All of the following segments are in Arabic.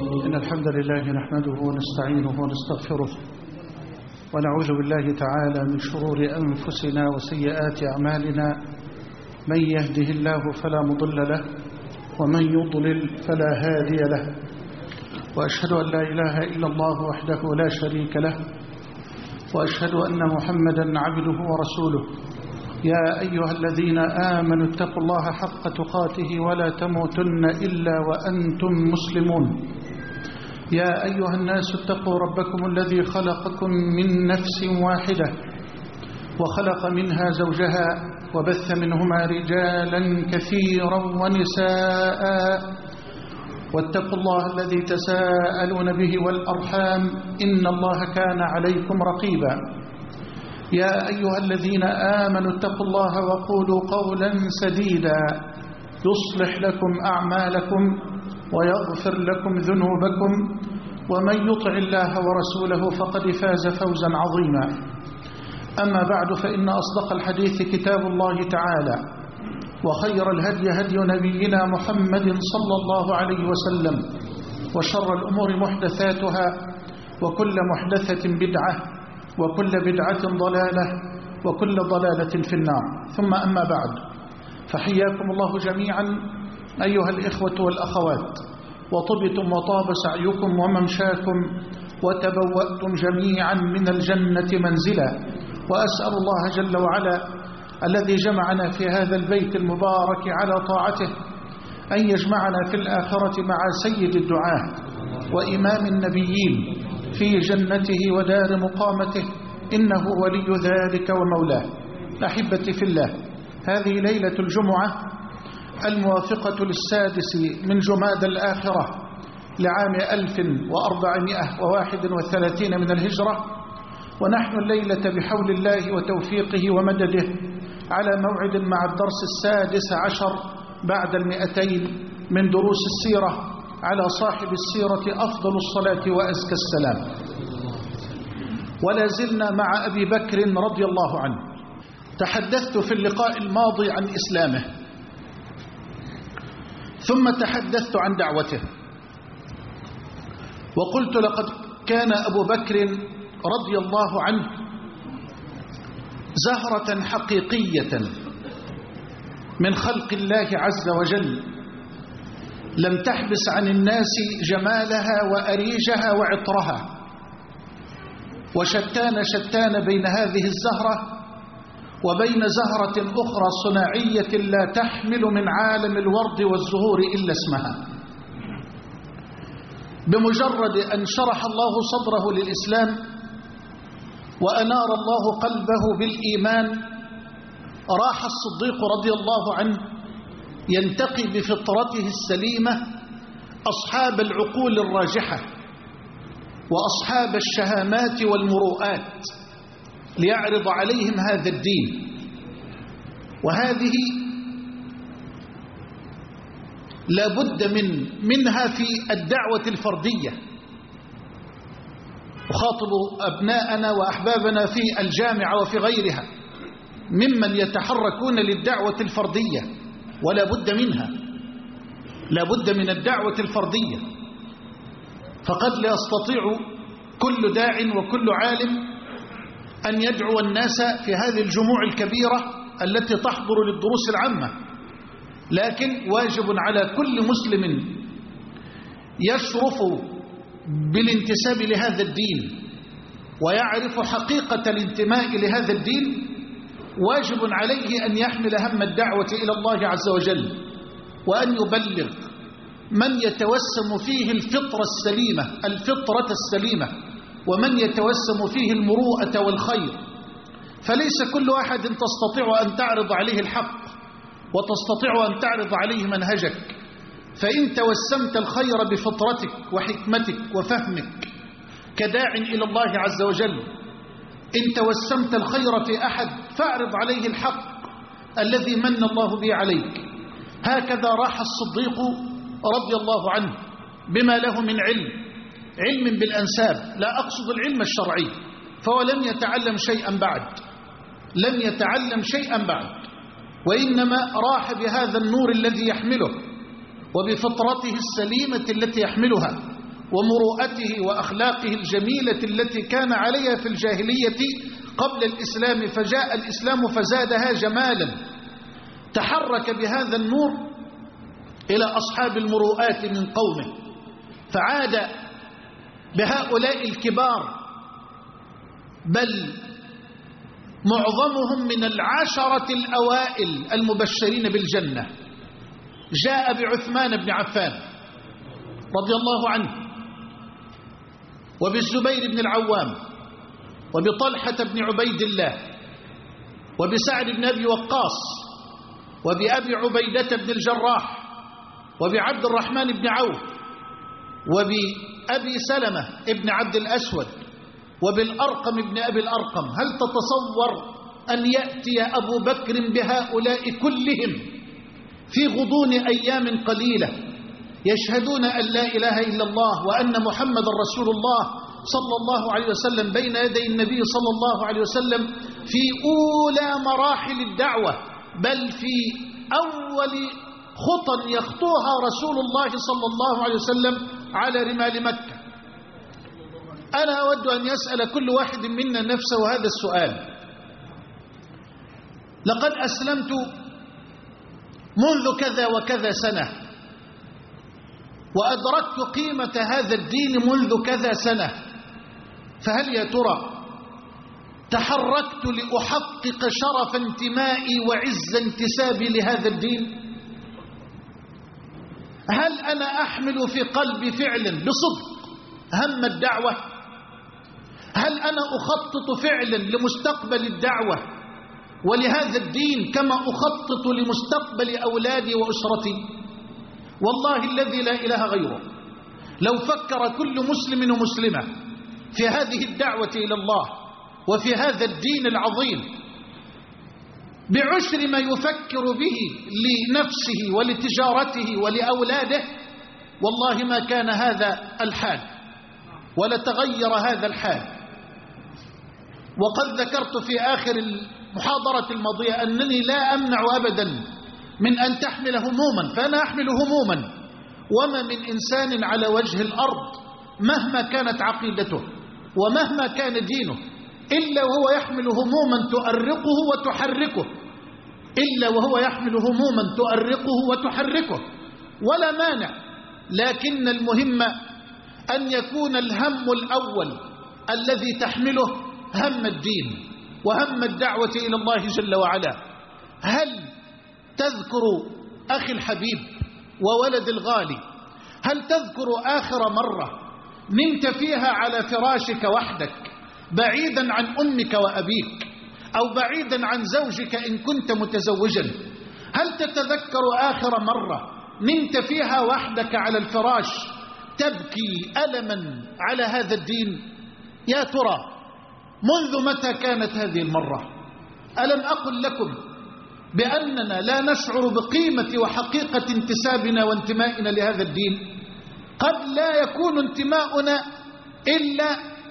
إن الحمد لله نحمده ونستعينه ونستغفره ونعوذ بالله تعالى من شرور أنفسنا وسيئات أعمالنا. من يهده الله فلا مضل له ومن يضلل فلا هادي له، وأشهد أن لا إله إلا الله وحده لا شريك له، وأشهد أن محمدا عبده ورسوله. يا أيها الذين آمنوا اتقوا الله حق تقاته ولا تموتن إلا وأنتم مسلمون. يا أيها الناس اتقوا ربكم الذي خلقكم من نفس واحدة وخلق منها زوجها وبث منهما رجالا كثيرا ونساء، واتقوا الله الذي تساءلون به والأرحام إن الله كان عليكم رقيبا. يا أيها الذين آمنوا اتقوا الله وقولوا قولا سديدا يصلح لكم أعمالكم ويغفر لكم ذنوبكم، ومن يطع الله ورسوله فقد فاز فوزا عظيما. أما بعد، فإن أصدق الحديث كتاب الله تعالى، وخير الهدي هدي نبينا محمد صلى الله عليه وسلم، وشر الأمور محدثاتها، وكل محدثة بدعة، وكل بدعة ضلالة، وكل ضلالة في النار. ثم أما بعد، فحياكم الله جميعا أيها الإخوة والأخوات، وطبتم وطاب سعيكم وممشاكم، وتبوأتم جميعا من الجنة منزلا. وأسأل الله جل وعلا الذي جمعنا في هذا البيت المبارك على طاعته أن يجمعنا في الآخرة مع سيد الدعاة وإمام النبيين في جنته ودار مقامته، إنه ولي ذلك ومولاه. أحبتي في الله، هذه ليلة الجمعة الموافقة للسادس من جماد الآخرة لعام 1431 من الهجرة، ونحن الليلة بحول الله وتوفيقه ومدده على موعد مع الدرس 16 بعد 200 من دروس السيرة على صاحب السيرة أفضل الصلاة وأزكى السلام. ولا زلنا مع أبي بكر رضي الله عنه. تحدثت في اللقاء الماضي عن إسلامه، ثم تحدثت عن دعوته، وقلت لقد كان أبو بكر رضي الله عنه زهرة حقيقية من خلق الله عز وجل، لم تحبس عن الناس جمالها وأريجها وعطرها، وشتان بين هذه الزهرة وبين زهرة أخرى صناعية لا تحمل من عالم الورد والزهور إلا اسمها. بمجرد أن شرح الله صدره للإسلام وأنار الله قلبه بالإيمان، راح الصديق رضي الله عنه ينتقي بفطرته السليمة أصحاب العقول الراجحة وأصحاب الشهامات والمروءات ليعرض عليهم هذا الدين. وهذه لا بد منها في الدعوة الفردية. أخاطب أبناءنا وأحبابنا في الجامعة وفي غيرها ممن يتحركون للدعوة الفردية، ولا بد منها، لا بد من الدعوة الفردية. فقد لا يستطيع كل داع وكل عالم أن يدعو الناس في هذه الجموع الكبيرة التي تحضر للدروس العامة، لكن واجب على كل مسلم يشرف بالانتساب لهذا الدين ويعرف حقيقة الانتماء لهذا الدين، واجب عليه أن يحمل هم الدعوة إلى الله عز وجل، وأن يبلغ من يتوسم فيه الفطرة السليمة، ومن يتوسم فيه المروءة والخير. فليس كل أحد تستطيع أن تعرض عليه الحق وتستطيع أن تعرض عليه منهجك. فإن توسمت الخير بفطرتك وحكمتك وفهمك كداع إلى الله عز وجل، إن توسمت الخير في أحد فاعرض عليه الحق الذي من الله به عليك. هكذا راح الصديق رضي الله عنه بما له من علم بالأنساب، لا أقصد العلم الشرعي، فهو لم يتعلم شيئا بعد، وإنما راح بهذا النور الذي يحمله وبفطرته السليمة التي يحملها ومروءته وأخلاقه الجميلة التي كان عليها في الجاهلية قبل الإسلام، فجاء الإسلام فزادها جمالا. تحرك بهذا النور إلى أصحاب المروءات من قومه، فعاد بهؤلاء الكبار، بل معظمهم من العشرة الأوائل المبشرين بالجنة. جاء بعثمان بن عفان رضي الله عنه، وبالزبير بن العوام، وبطلحة بن عبيد الله، وبسعد بن أبي وقاص، وبأبي عبيدة بن الجراح، وبعبد الرحمن بن عوف، وبأبي سلمة بن عبد الأسود، وبالأرقم بن أبي الأرقم. هل تتصور أن يأتي أبو بكر بهؤلاء كلهم في غضون أيام قليلة يشهدون أن لا إله إلا الله وأن محمد رسول الله صلى الله عليه وسلم بين يدي النبي صلى الله عليه وسلم في أولى مراحل الدعوة، بل في أول خطى يخطوها رسول الله صلى الله عليه وسلم على رمال مكة؟ أنا أود أن يسأل كل واحد منا نفسه هذا السؤال: لقد أسلمت منذ كذا وكذا سنة، وأدركت قيمة هذا الدين منذ كذا سنة، فهل يا ترى تحركت لأحقق شرف انتمائي وعز انتسابي لهذا الدين؟ هل أنا أحمل في قلبي فعلا بصدق هم الدعوة؟ هل أنا أخطط فعلا لمستقبل الدعوة ولهذا الدين كما أخطط لمستقبل أولادي وأسرتي؟ والله الذي لا إله غيره، لو فكر كل مسلم ومسلمة في هذه الدعوة إلى الله وفي هذا الدين العظيم بعشر ما يفكر به لنفسه ولتجارته ولأولاده، والله ما كان هذا الحال ولتغير هذا الحال. وقد ذكرت في آخر المحاضرة الماضية أنني لا أمنع أبدا من أن تحمل هموما، فأنا أحمل هموما، وما من إنسان على وجه الأرض مهما كانت عقيدته ومهما كان دينه إلا وهو يحمل هموما تؤرقه وتحركه، إلا وهو يحمل هموما تؤرقه وتحركه، ولا مانع. لكن المهم أن يكون الهم الأول الذي تحمله هم الدين وهم الدعوة إلى الله جل وعلا. هل تذكر أخي الحبيب وولد الغالي، هل تذكر آخر مرة نمت فيها على فراشك وحدك بعيدا عن أمك وأبيك أو بعيدا عن زوجك إن كنت متزوجا؟ هل تتذكر آخر مرة نمت فيها وحدك على الفراش تبكي ألما على هذا الدين؟ يا ترى منذ متى كانت هذه المرة؟ ألم أقل لكم بأننا لا نشعر بقيمة وحقيقة انتسابنا وانتمائنا لهذا الدين؟ قد لا يكون انتماؤنا إلا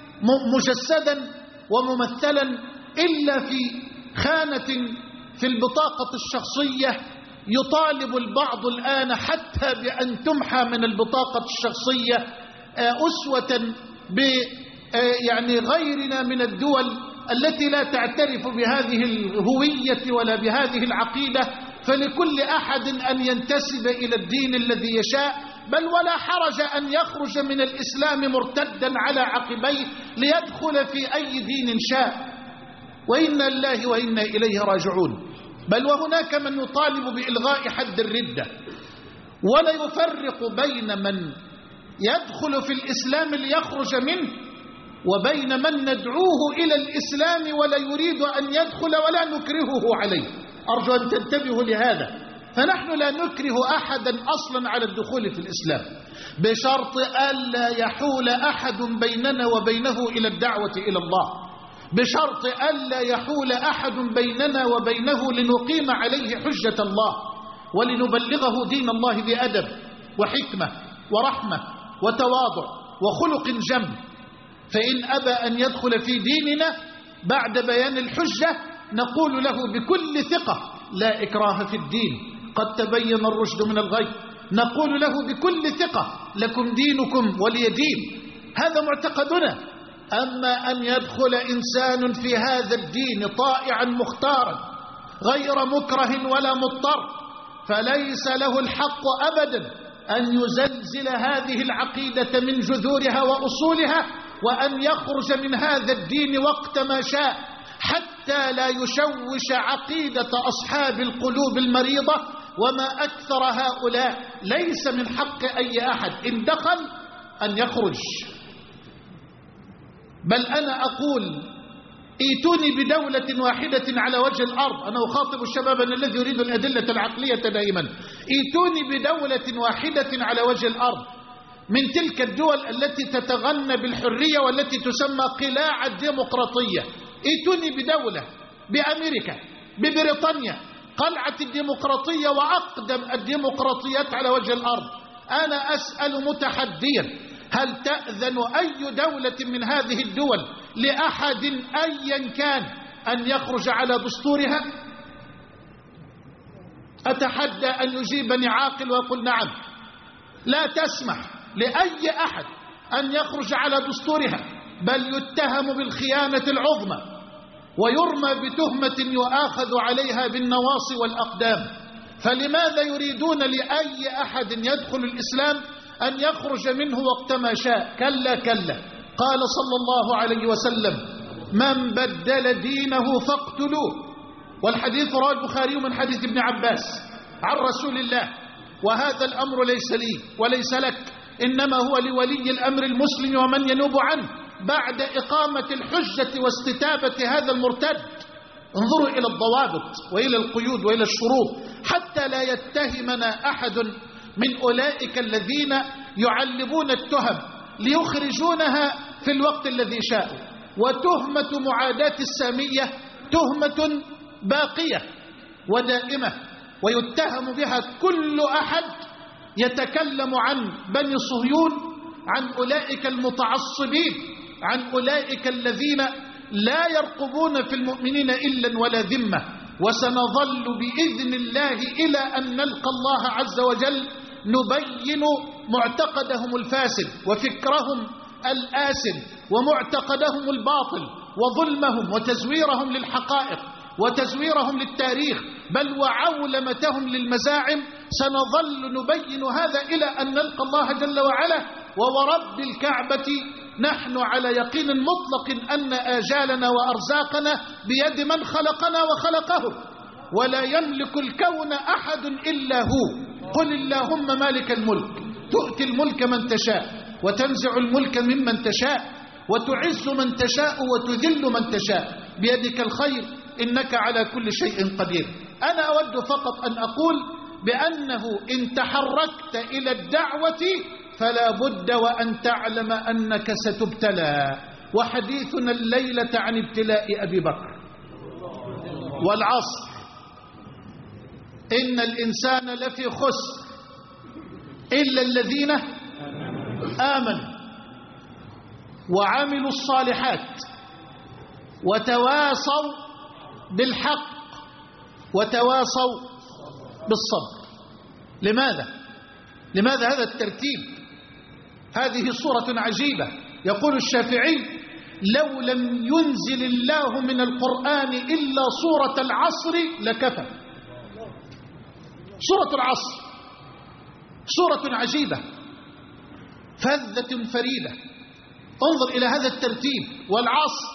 مجسدا وممثلا إلا في خانة في البطاقة الشخصية. يطالب البعض الآن حتى بأن تمحى من البطاقة الشخصية أسوة يعني غيرنا من الدول التي لا تعترف بهذه الهوية ولا بهذه العقيدة، فلكل أحد أن ينتسب إلى الدين الذي يشاء، بل ولا حرج أن يخرج من الإسلام مرتدا على عقبيه ليدخل في أي دين شاء. وإنا لله وإنا إليه راجعون. بل وهناك من يطالب بإلغاء حد الردة، ولا يفرق بين من يدخل في الإسلام ليخرج منه وبين من ندعوه إلى الإسلام ولا يريد أن يدخل ولا نكرهه عليه. أرجو أن تنتبهوا لهذا. فنحن لا نكره أحدا أصلا على الدخول في الإسلام، بشرط ألا يحول أحد بيننا وبينه إلى الدعوة إلى الله، بشرط ألا يحول أحد بيننا وبينه لنقيم عليه حجة الله ولنبلغه دين الله بأدب وحكمة ورحمة وتواضع وخلق جم. فإن أبى أن يدخل في ديننا بعد بيان الحجة نقول له بكل ثقة: لا إكراه في الدين، قد تبين الرشد من الغي، نقول له بكل ثقة: لكم دينكم ولي دين. هذا معتقدنا. أما أن يدخل إنسان في هذا الدين طائعا مختارا غير مكره ولا مضطر، فليس له الحق أبدا أن يزلزل هذه العقيدة من جذورها وأصولها، وأن يخرج من هذا الدين وقت ما شاء، حتى لا يشوش عقيدة أصحاب القلوب المريضة. وما أكثر هؤلاء. ليس من حق أي أحد إن دخل أن يخرج. بل أنا أقول: ائتوني بدولة واحدة على وجه الأرض. أنا أخاطب الشباب الذي يريد الأدلة العقلية دائما: ائتوني بدولة واحدة على وجه الأرض من تلك الدول التي تتغنى بالحرية والتي تسمى قلاع الديمقراطية. ائتوني بدولة، بأمريكا، ببريطانيا، قلعة الديمقراطية وأقدم الديمقراطيات على وجه الأرض. أنا أسأل متحديا: هل تأذن أي دولة من هذه الدول لأحد أيا كان أن يخرج على دستورها؟ أتحدى أن يجيبني عاقل ويقول نعم. لا تسمح لأي أحد أن يخرج على دستورها، بل يتهم بالخيانة العظمى ويرمى بتهمة يؤاخذ عليها بالنواصي والأقدام. فلماذا يريدون لأي أحد يدخل الإسلام أن يخرج منه وقت ما شاء؟ كلا كلا. قال صلى الله عليه وسلم: من بدل دينه فاقتلوه. والحديث رواه البخاري من حديث ابن عباس عن رسول الله. وهذا الأمر ليس لي وليس لك، إنما هو لولي الأمر المسلم ومن ينوب عنه بعد إقامة الحجة واستتابة هذا المرتد. انظروا إلى الضوابط وإلى القيود وإلى الشروط حتى لا يتهمنا أحد من أولئك الذين يعلبون التهم ليخرجونها في الوقت الذي شاءوا. وتهمة معاداة السامية تهمة باقية ودائمة، ويتهم بها كل أحد يتكلم عن بني صهيون، عن أولئك المتعصبين، عن أولئك الذين لا يرقبون في المؤمنين إلا ولا ذمة. وسنظل بإذن الله إلى أن نلقى الله عز وجل نبين معتقدهم الفاسد وفكرهم الآسن ومعتقدهم الباطل وظلمهم وتزويرهم للحقائق وتزويرهم للتاريخ، بل وعولمتهم للمزاعم. سنظل نبين هذا إلى أن نلقى الله جل وعلا. وورب الكعبة نحن على يقين مطلق أن آجالنا وأرزاقنا بيد من خلقنا وخلقه، ولا يملك الكون أحد إلا هو. قل اللهم مالك الملك تؤتي الملك من تشاء وتنزع الملك ممن تشاء وتعز من تشاء وتذل من تشاء، بيدك الخير إنك على كل شيء قدير. أنا أود فقط أن أقول بأنه إن تحركت إلى الدعوة فلا بد وأن تعلم أنك ستبتلى. وحديثنا الليلة عن ابتلاء أبي بكر. والعصر إن الإنسان لفي خسر إلا الذين آمنوا وعملوا الصالحات وتواصوا بالحق وتواصوا بالصبر. لماذا هذا الترتيب؟ هذه صورة عجيبة. يقول الشافعي: لو لم ينزل الله من القرآن إلا صورة العصر لكفى. صورة العصر صورة عجيبة فذة فريدة. انظر إلى هذا الترتيب: والعصر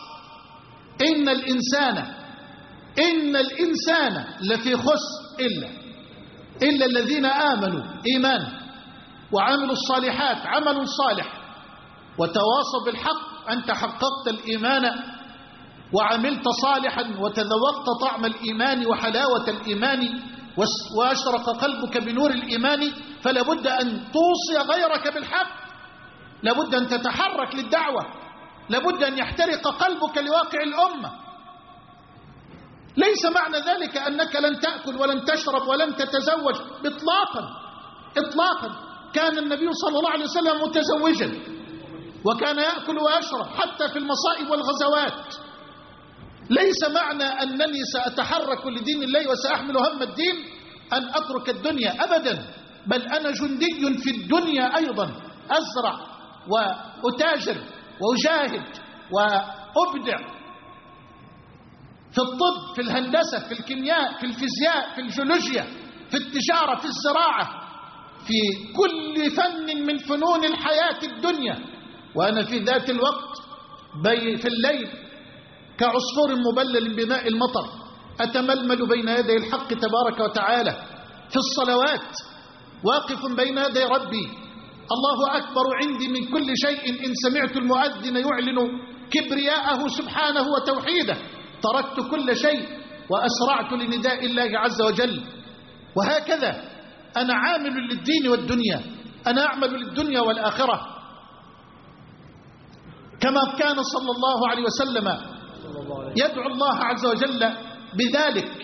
إن الإنسان لفي خسر إلا الذين آمنوا إيمان وعملوا الصالحات عمل صالح وتواصوا بالحق. أنت حققت الإيمان وعملت صالحا وتذوقت طعم الإيمان وحلاوة الإيمان وأشرق قلبك بنور الإيمان، فلا بد أن توصي غيرك بالحق، لا بد أن تتحرك للدعوة، لا بد أن يحترق قلبك لواقع الأمة. ليس معنى ذلك أنك لن تأكل ولن تشرب ولن تتزوج إطلاقا. كان النبي صلى الله عليه وسلم متزوجا وكان يأكل ويشرب حتى في المصائب والغزوات. ليس معنى أنني سأتحرك لدين الله وسأحمل هم الدين أن أترك الدنيا أبدا. بل أنا جندي في الدنيا أيضا، أزرع وأتاجر وأجاهد وأبدع في الطب، في الهندسة، في الكيمياء، في الفيزياء، في الجيولوجيا، في التجارة، في الزراعة، في كل فن من فنون الحياة الدنيا. وأنا في ذات الوقت في الليل كعصفور مبلل بماء المطر أتململ بين يدي الحق تبارك وتعالى، في الصلوات واقف بين يدي ربي، الله أكبر عندي من كل شيء. إن سمعت المؤذن يعلن كبرياءه سبحانه وتوحيده تركت كل شيء وأسرعت لنداء الله عز وجل. وهكذا أنا عامل للدين والدنيا، أنا أعمل للدنيا والآخرة، كما كان صلى الله عليه وسلم يدعو الله عز وجل بذلك.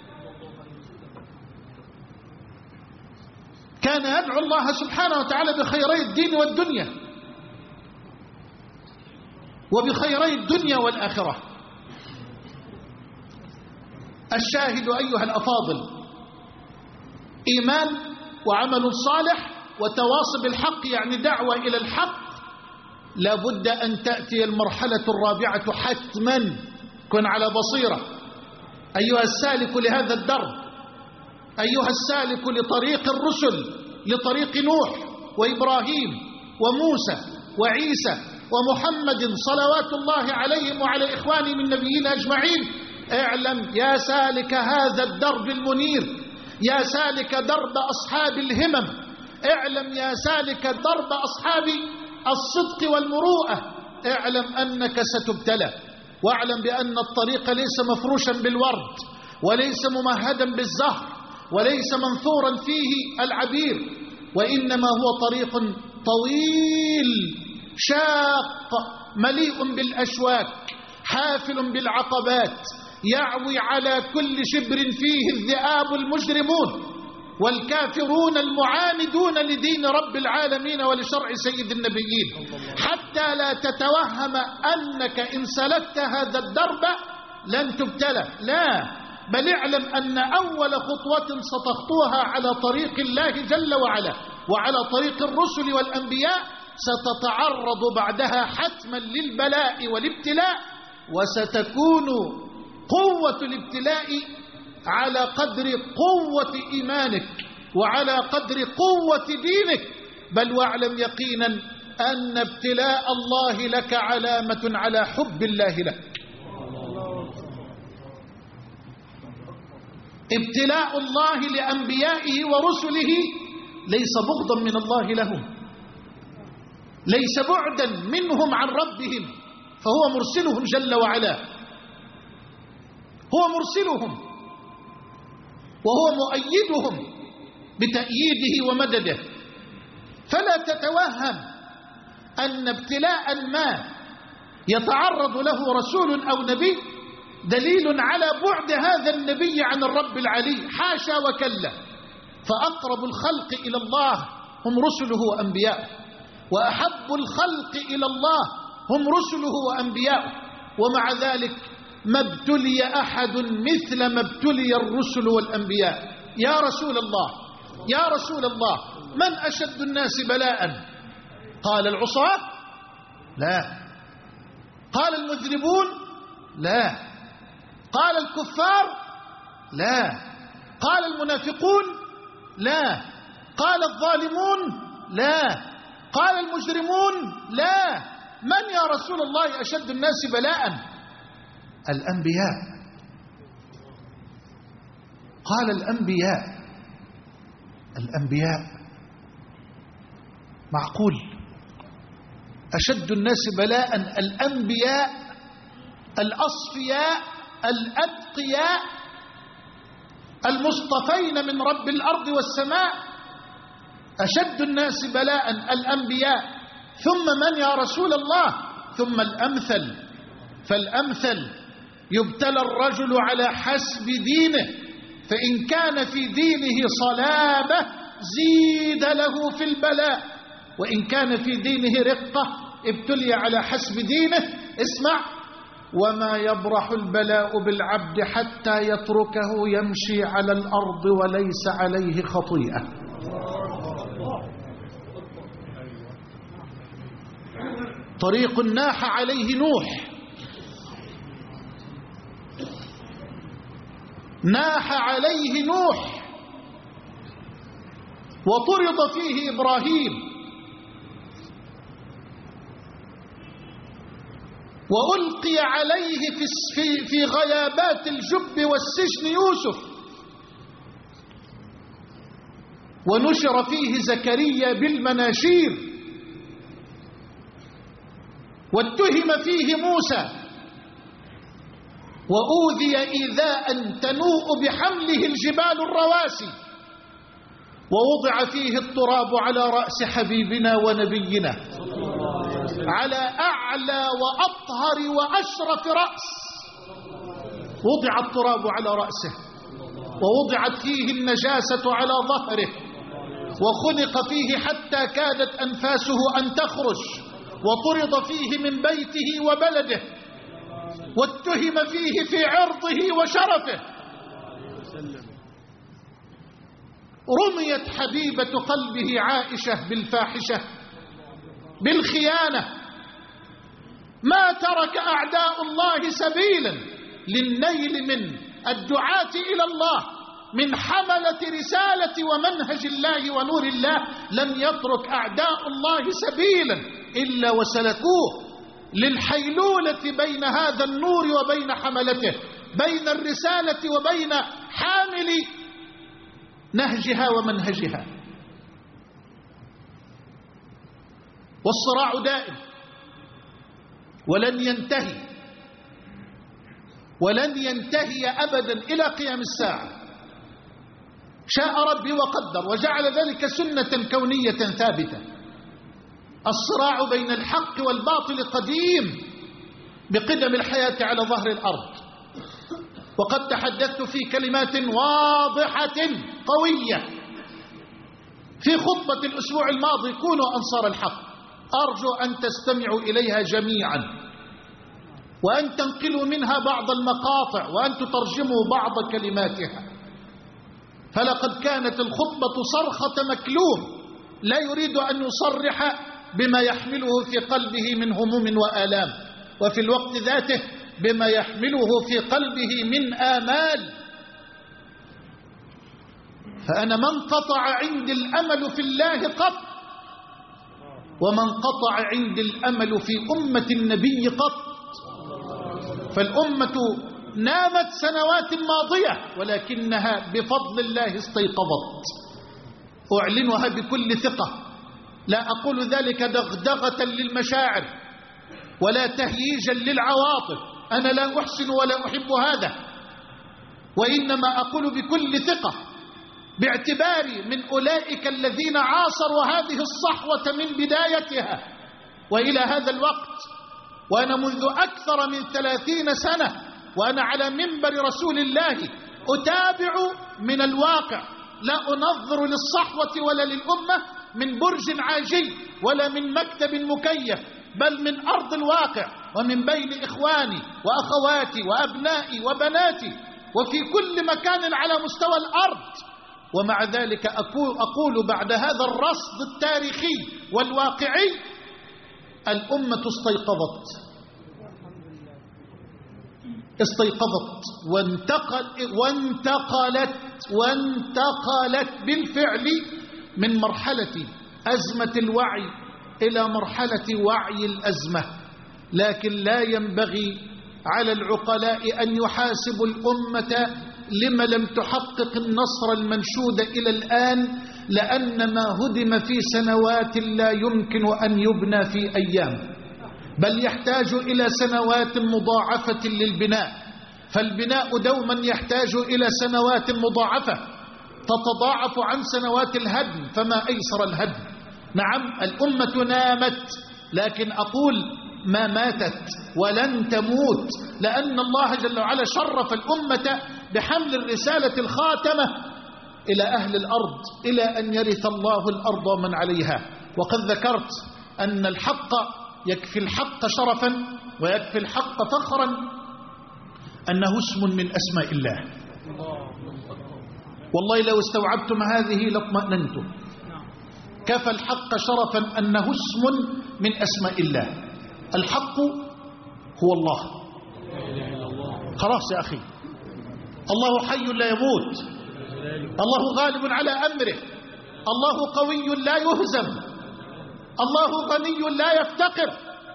كان يدعو الله سبحانه وتعالى بخيري الدين والدنيا، وبخيري الدنيا والآخرة. الشاهد أيها الأفاضل، إيمان وعمل صالح وتواصي بالحق، يعني دعوة إلى الحق. لابد أن تأتي المرحلة الرابعة حتما. كن على بصيرة أيها السالك لهذا الدرب، أيها السالك لطريق الرسل، لطريق نوح وإبراهيم وموسى وعيسى ومحمد صلوات الله عليهم وعلى إخواني من نبيين أجمعين. اعلم يا سالك هذا الدرب المنير، يا سالك درب أصحاب الهمم، اعلم يا سالك درب أصحاب الصدق والمروءة، اعلم أنك ستبتلى، واعلم بأن الطريق ليس مفروشا بالورد، وليس ممهدا بالزهر، وليس منثورا فيه العبير، وإنما هو طريق طويل شاق مليء بالأشواك، حافل بالعقبات، يعوي على كل شبر فيه الذئاب المجرمون والكافرون المعاندون لدين رب العالمين ولشرع سيد النبيين. حتى لا تتوهم أنك إن سلكت هذا الدرب لن تبتلى، لا، بل اعلم أن أول خطوة ستخطوها على طريق الله جل وعلا وعلى طريق الرسل والأنبياء ستتعرض بعدها حتما للبلاء والابتلاء، وستكون قوة الابتلاء على قدر قوة إيمانك وعلى قدر قوة دينك. بل واعلم يقينا أن ابتلاء الله لك علامة على حب الله لك. ابتلاء الله لأنبيائه ورسله ليس بغضا من الله لهم، ليس بعدا منهم عن ربهم، فهو مرسلهم جل وعلا، هو مرسلهم وهو مؤيدهم بتأييده ومدده. فلا تتوهم أن ابتلاء ما يتعرض له رسول أو نبي دليل على بعد هذا النبي عن الرب العلي، حاشا وكلا. فأقرب الخلق إلى الله هم رسله وأنبياؤه، وأحب الخلق إلى الله هم رسله وأنبياؤه، ومع ذلك ما ابتلي أحد مثل ما ابتلي الرسل والأنبياء. يا رسول الله، يا رسول الله، من أشد الناس بلاء؟ قال العصاة؟ لا. قال المذنبون؟ لا. قال الكفار؟ لا. قال المنافقون؟ لا. قال الظالمون؟ لا. قال المجرمون؟ لا. من يا رسول الله أشد الناس بلاء؟ الأنبياء. قال الأنبياء. الأنبياء معقول أشد الناس بلاء الأنبياء الأصفياء الأتقياء المصطفين من رب الأرض والسماء، أشد الناس بلاء الأنبياء، ثم من يا رسول الله؟ ثم الأمثل فالأمثل. يبتلى الرجل على حسب دينه، فإن كان في دينه صلابة زيد له في البلاء، وإن كان في دينه رقة ابتلي على حسب دينه. اسمع: وما يبرح البلاء بالعبد حتى يتركه يمشي على الأرض وليس عليه خطيئة. طريق ناح عليه نوح، ناح عليه نوح وطرد فيه إبراهيم، وألقي عليه في غيابات الجب والسجن يوسف، ونشر فيه زكريا بالمناشير، واتهم فيه موسى، وأوذي إيذاء تنوء بحمله الجبال الرواسي، ووضع فيه التراب على رأس حبيبنا ونبينا، على أعلى وأطهر وأشرف رأس وضع التراب على رأسه، ووضعت فيه النجاسة على ظهره، وخنق فيه حتى كادت أنفاسه أن تخرج، وطرد فيه من بيته وبلده، واتهم فيه في عرضه وشرفه. رميت حبيبة قلبه عائشة بالفاحشة، بالخيانة. ما ترك أعداء الله سبيلا للنيل من الدعاة إلى الله، من حملة رسالة ومنهج الله ونور الله، لم يترك أعداء الله سبيلا إلا وسلكوه للحيلولة بين هذا النور وبين حملته، بين الرسالة وبين حامل نهجها ومنهجها. والصراع دائم ولن ينتهي أبدا إلى قيام الساعة. شاء ربي وقدر وجعل ذلك سنة كونية ثابتة. الصراع بين الحق والباطل قديم بقدم الحياة على ظهر الأرض، وقد تحدثت في كلمات واضحة قوية في خطبة الأسبوع الماضي: كونوا أنصار الحق. أرجو أن تستمعوا إليها جميعا، وأن تنقلوا منها بعض المقاطع، وأن تترجموا بعض كلماتها، فلقد كانت الخطبة صرخة مكلوم لا يريد أن يصرح بما يحمله في قلبه من هموم وآلام، وفي الوقت ذاته بما يحمله في قلبه من آمال. فأنا ما انقطع عندي الأمل في الله قط، وما انقطع عندي الأمل في أمة النبي قط. فالأمة نامت سنوات ماضية، ولكنها بفضل الله استيقظت. أعلنها بكل ثقة، لا أقول ذلك دغدغة للمشاعر ولا تهييجا للعواطف، أنا لا أحسن ولا أحب هذا، وإنما أقول بكل ثقة باعتباري من أولئك الذين عاصروا هذه الصحوة من بدايتها وإلى هذا الوقت، وأنا منذ أكثر من 30 سنة وأنا على منبر رسول الله أتابع من الواقع، لا أنظر للصحوة ولا للأمة من برج عاجي ولا من مكتب مكيف، بل من أرض الواقع ومن بين إخواني وأخواتي وأبنائي وبناتي وفي كل مكان على مستوى الأرض. ومع ذلك أقول بعد هذا الرصد التاريخي والواقعي: الأمة استيقظت وانتقلت بالفعل من مرحلة أزمة الوعي إلى مرحلة وعي الأزمة. لكن لا ينبغي على العقلاء أن يحاسبوا الأمة لما لم تحقق النصر المنشود إلى الآن، لأن ما هدم في سنوات لا يمكن أن يبنى في أيام، بل يحتاج إلى سنوات مضاعفة للبناء. فالبناء دوما يحتاج إلى سنوات مضاعفة تتضاعف عن سنوات الهدم، فما أيسر الهدم. نعم الأمة نامت، لكن أقول ما ماتت ولن تموت، لأن الله جل وعلا شرف الأمة بحمل الرسالة الخاتمة إلى أهل الأرض، إلى أن يرث الله الأرض ومن عليها. وقد ذكرت أن الحق يكفي الحق شرفا ويكفي الحق فخرا أنه اسم من أسماء الله. والله لو استوعبتم هذه لاطمأننتم. كفى الحق شرفا أنه اسم من أسماء الله. الحق هو الله. خلاص يا أخي، الله حي لا يموت، الله غالب على أمره، الله قوي لا يهزم، الله غني لا يفتقر،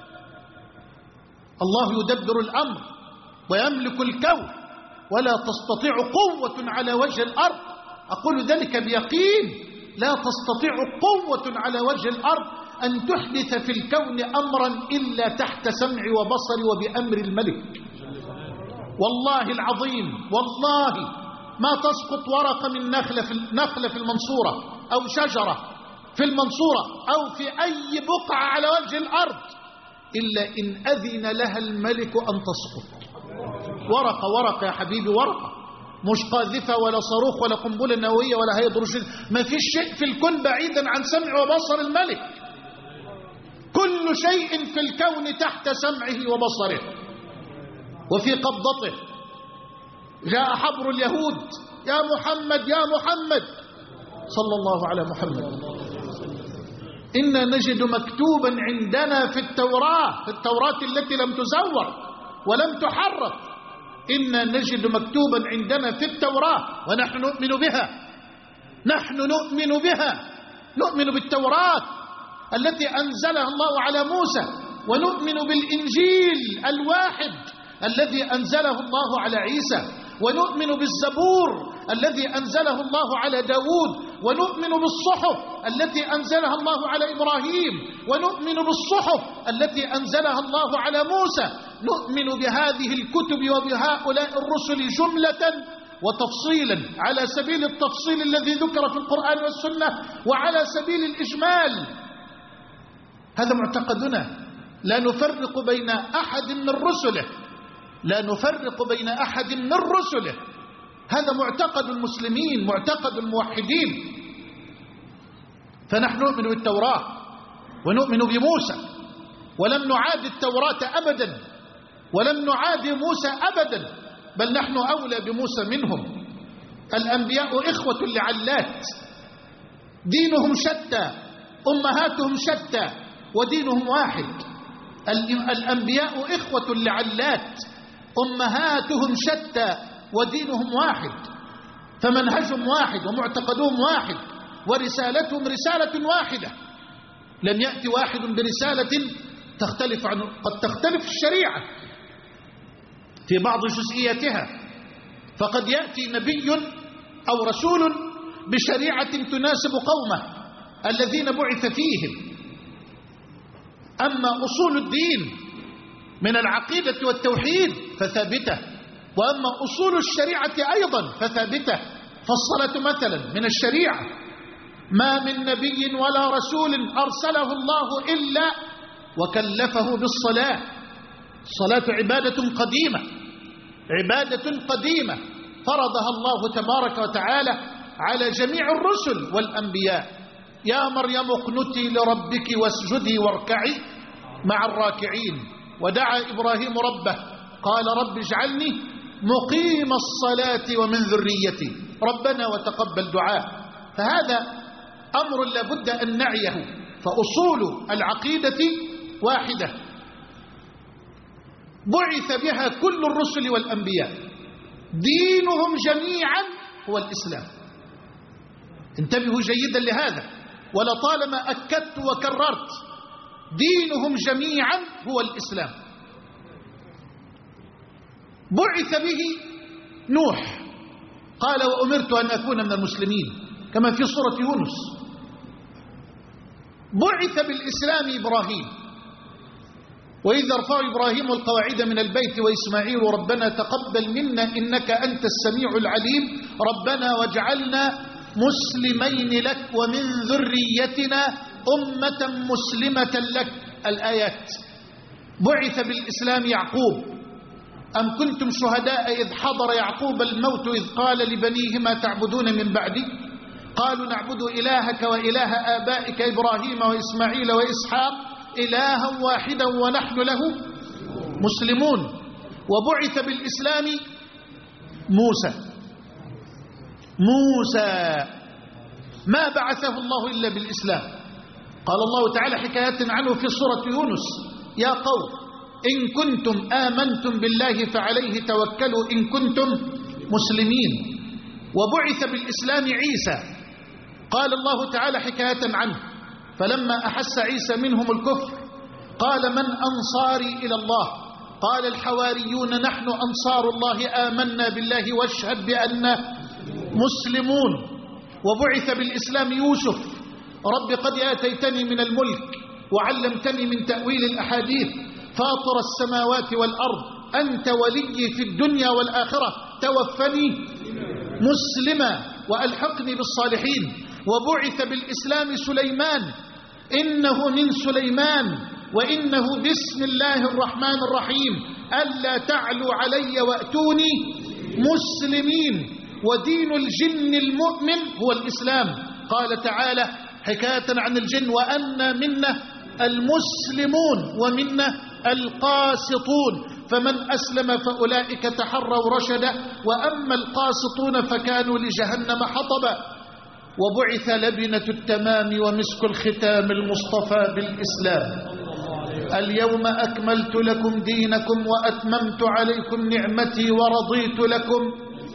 الله يدبر الأمر ويملك الكون، ولا تستطيع قوة على وجه الأرض، أقول ذلك بيقين، لا تستطيع قوة على وجه الأرض أن تحدث في الكون أمرا إلا تحت سمع وبصر وبأمر الملك. والله العظيم، والله ما تسقط ورقة من نخلة في المنصورة أو شجرة في المنصورة أو في أي بقعة على وجه الأرض إلا إن أذن لها الملك أن تسقط. ورقة ورقة يا حبيبي، ورقة، مش قاذفة ولا صاروخ ولا قنبلة نووية ولا هيدروجين، ما فيش شيء في الكون بعيدا عن سمع وبصر الملك. كل شيء في الكون تحت سمعه وبصره وفي قبضته. جاء حبر اليهود: يا محمد يا محمد، صلى الله على محمد، إنا نجد مكتوبا عندنا في التوراة التي لم تزور ولم تحرف، إنا نجد مكتوبا عندنا في التوراة ونحن نؤمن بها، نحن نؤمن بها، نؤمن بالتوراة التي أنزلها الله على موسى، ونؤمن بالإنجيل الواحد الذي أنزله الله على عيسى، ونؤمن بالزبور الذي أنزله الله على داود، ونؤمن بالصحف التي أنزلها الله على إبراهيم، ونؤمن بالصحف التي أنزلها الله على موسى. نؤمن بهذه الكتب وبهؤلاء الرسل جملة وتفصيلا، على سبيل التفصيل الذي ذكر في القرآن والسنة، وعلى سبيل الإجمال. هذا معتقدنا، لا نفرق بين أحد من رسله، لا نفرق بين أحد من رسله. هذا معتقد المسلمين، معتقد الموحدين. فنحن نؤمن بالتوراة ونؤمن بموسى، ولم نعادي التوراة أبدا، ولم نعادي موسى أبدا، بل نحن أولى بموسى منهم. الأنبياء إخوة لعلات، دينهم شتى، أمهاتهم شتى، ودينهم واحد. الأنبياء إخوة لعلات، أمهاتهم شتى، ودينهم واحد، فمنهجهم واحد ومعتقدهم واحد ورسالتهم رسالة واحدة. لم يأتي واحد برسالة تختلف عنه، قد تختلف الشريعة في بعض جزئياتها، فقد يأتي نبي أو رسول بشريعة تناسب قومه الذين بعث فيهم. أما أصول الدين من العقيدة والتوحيد فثابتة، وأما أصول الشريعة أيضا فثابتة. فالصلاة مثلا من الشريعة، ما من نبي ولا رسول أرسله الله إلا وكلفه بالصلاة. الصلاة عبادة قديمة، عبادة قديمة فرضها الله تبارك وتعالى على جميع الرسل والأنبياء. يا مريم اقنتي لربك واسجدي واركعي مع الراكعين. ودعا إبراهيم ربه قال رب اجعلني مقيم الصلاة ومن ذريتي ربنا وتقبل دعاء. فهذا أمر لابد أن نعيه. فأصول العقيدة واحدة بعث بها كل الرسل والأنبياء، دينهم جميعا هو الإسلام. انتبهوا جيدا لهذا، ولطالما أكدت وكررت، دينهم جميعا هو الإسلام. بعث به نوح قال وأمرت أن أكون من المسلمين كما في سورة يونس. بعث بالإسلام إبراهيم، وإذ يرفع إبراهيم القواعد من البيت وإسماعيل ربنا تقبل منا إنك أنت السميع العليم ربنا واجعلنا مسلمين لك ومن ذريتنا أمة مسلمة لك. الآيات. بعث بالإسلام يعقوب. أم كنتم شهداء إذ حضر يعقوب الموت إذ قال لبنيه ما تعبدون من بعدي قالوا نعبد إلهك وإله آبائك إبراهيم وإسماعيل وإسحاق إلها واحدا ونحن له مسلمون. وبعث بالإسلام موسى ما بعثه الله إلا بالإسلام. قال الله تعالى حكاية عنه في سورة يونس يا قوم إن كنتم آمنتم بالله فعليه توكلوا إن كنتم مسلمين. وبعث بالإسلام عيسى، قال الله تعالى حكاية عنه: فلما أحس عيسى منهم الكفر قال من أنصاري إلى الله؟ قال الحواريون نحن أنصار الله آمنا بالله واشهد بأننا مسلمون. وبعث بالإسلام يوسف: رب قد آتيتني من الملك وعلمتني من تأويل الأحاديث فاطر السماوات والأرض أنت ولي في الدنيا والآخرة توفني مسلما وألحقني بالصالحين. وبعث بالإسلام سليمان: إنه من سليمان وإنه بسم الله الرحمن الرحيم ألا تعلوا علي وأتوني مسلمين. ودين الجن المؤمن هو الإسلام. قال تعالى حكاية عن الجن: وأنا منا المسلمون ومنا القاسطون، فمن أسلم فأولئك تحروا رشدا وأما القاسطون فكانوا لجهنم حطبا. وبعث لبنة التمام ومسك الختام المصطفى بالإسلام: اليوم أكملت لكم دينكم وأتممت عليكم نعمتي ورضيت لكم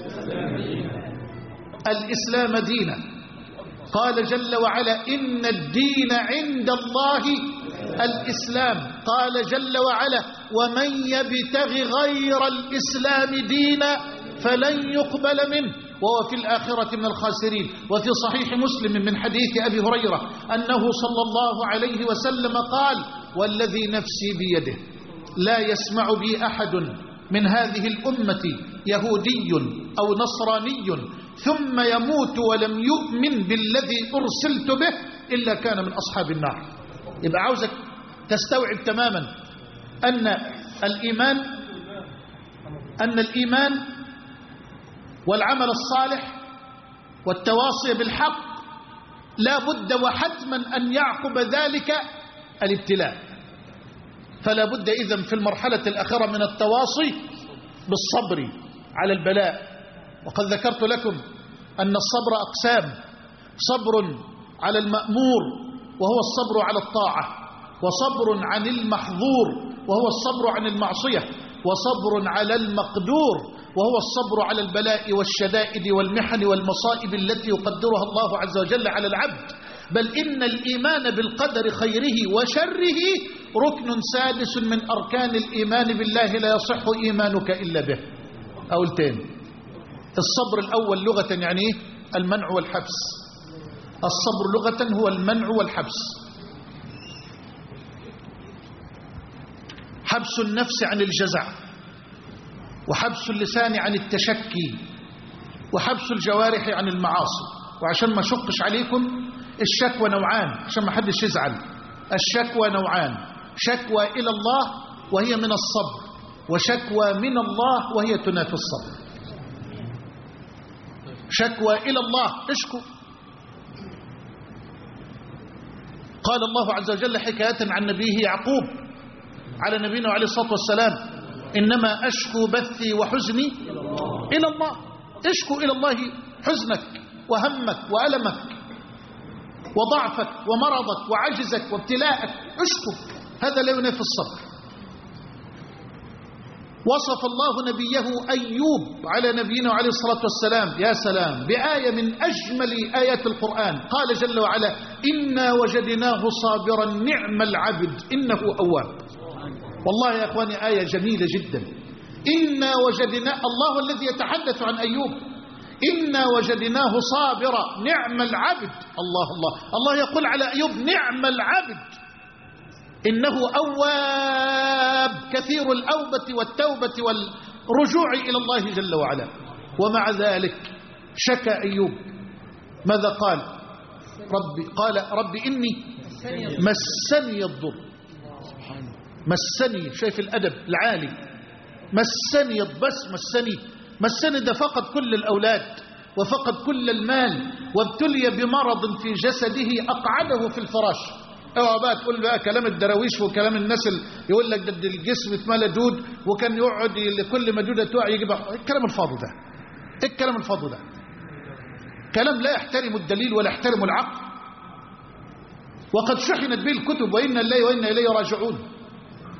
الإسلام دينا. قال جل وعلا: إن الدين عند الله الإسلام. قال جل وعلا: ومن يبتغ غير الإسلام دينا فلن يقبل منه وهو في الآخرة من الخاسرين. وفي صحيح مسلم من حديث أبي هريرة أنه صلى الله عليه وسلم قال: والذي نفسي بيده لا يسمع بي أحد من هذه الأمة يهودي أو نصراني ثم يموت ولم يؤمن بالذي أرسلت به إلا كان من أصحاب النار. يبقى عاوزك تستوعب تماما أن الإيمان والعمل الصالح والتواصي بالحق لا بد وحتما أن يعقب ذلك الابتلاء. فلا بد إذن في المرحلة الأخيرة من التواصي بالصبر على البلاء. وقد ذكرت لكم أن الصبر أقسام: صبر على المأمور وهو الصبر على الطاعة، وصبر عن المحظور وهو الصبر عن المعصية، وصبر على المقدور وهو الصبر على البلاء والشدائد والمحن والمصائب التي يقدرها الله عز وجل على العبد. بل إن الإيمان بالقدر خيره وشره ركن سادس من أركان الإيمان بالله لا يصح إيمانك إلا به. أقول تاني: الصبر الأول لغة يعني المنع والحبس. الصبر لغة هو المنع والحبس. حبس النفس عن الجزع، وحبس اللسان عن التشكي، وحبس الجوارح عن المعاصي. وعشان ما شقش عليكم، الشكوى نوعان عشان ما حدش يزعل. الشكوى نوعان: شكوى إلى الله وهي من الصبر، وشكوى من الله وهي تنافي الصبر. شكوى إلى الله، اشكو. قال الله عز وجل حكاية عن نبيه يعقوب على نبينا عليه الصلاة والسلام: إنما أشكو بثي وحزني إلى الله. اشكو إلى الله حزنك وهمك وألمك وضعفك ومرضك وعجزك وابتلاءك، اشكو. هذا لا ينافي الصبر. وصف الله نبيه أيوب على نبينا عليه الصلاة والسلام، يا سلام، بآية من أجمل آيات القرآن. قال جل وعلا: إنا وجدناه صابرا نعم العبد إنه أواب. والله يا أخواني آية جميلة جدا. إنا وجدنا، الله الذي يتحدث عن أيوب، إنا وجدناه صابرا نعم العبد. الله الله، الله يقول على أيوب نعم العبد إنه أواب كثير الأوبة والتوبة والرجوع إلى الله جل وعلا. ومع ذلك شكى أيوب، ماذا قال؟ ربي إني مسني الضر. مسني، شايف الأدب العالي، مسني، بس مسني ده فقد كل الأولاد وفقد كل المال وابتلي بمرض في جسده أقعده في الفراش. اوعى بقى تقول بقى كلام الدراويش وكلام الناس اللي يقول لك ده الجسم اتملى دود وكان يقعد كل ما دوده تقع يجيب. الكلام الفاضي ده، الكلام الفاضي ده كلام لا يحترم الدليل ولا يحترم العقل. وقد شحنت به الكتب وإنا لله وإنا إليه راجعون.